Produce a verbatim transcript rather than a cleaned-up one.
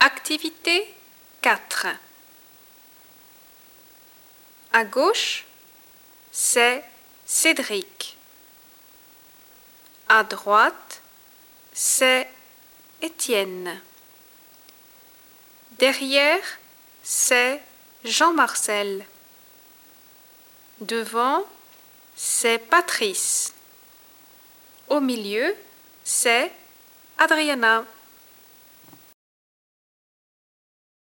Activité quatre. À gauche, c'est Cédric. À droite, c'est Étienne. Derrière, c'est Jean-Marcel. Devant, c'est Patrice. Au milieu, c'est Adriana.